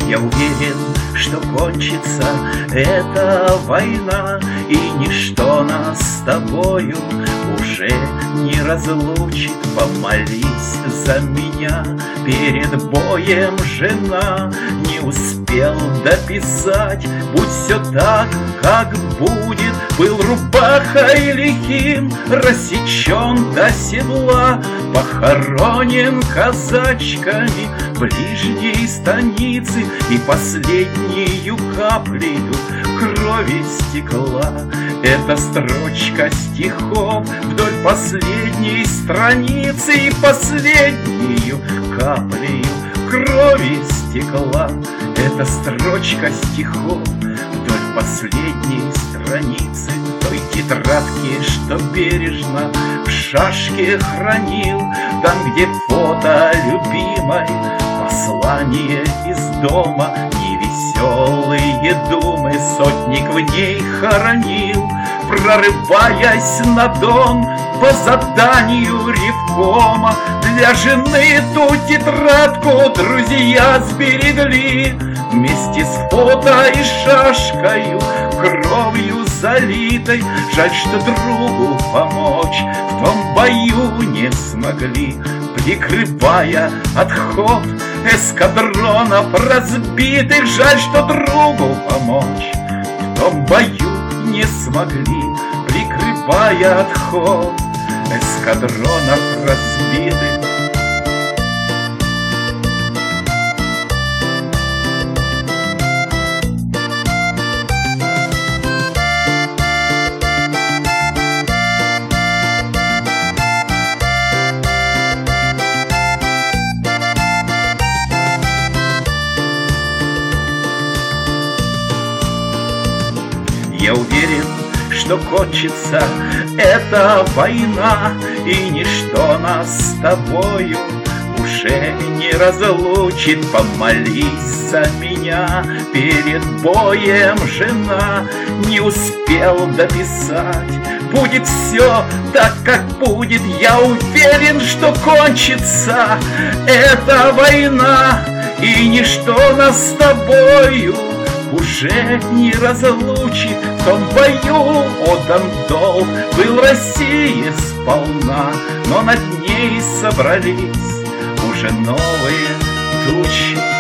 Я уверен, что кончится эта война, и ничто нас с тобою уже не разлучит. Помолись за меня перед боем, жена. Не успел дописать, будь все так, как будет. Был рубахой лихим, рассечен до седла, похоронен казачками ближней станицы, и последнею каплею крови стекла. Это строчка стихов вдоль последней страницы, и последнею каплею крови стекла. Это строчка стихов вдоль последней страницы той тетрадки, что бережно в шашке хранил, там, где фото любимой, послание из дома, невеселые думы сотник в ней хоронил. Прорываясь на Дон по заданию ревкома, для жены ту тетрадку друзья сберегли, вместе с фото и шашкою, кровью залитой. Жаль, что другу помочь в том бою не смогли, прикрывая отход эскадронов разбитых. Жаль, что другу помочь в том бою не смогли, прикрывая отход эскадронов разбитых. Я уверен, что кончится эта война, и ничто нас с тобою уже не разлучит. Помолись за меня перед боем, жена. Не успел дописать, будет все так, как будет. Я уверен, что кончится эта война, и ничто нас с тобою уже не разлучит. В том бою отдан долг был России сполна, но над ней собрались уже новые тучи.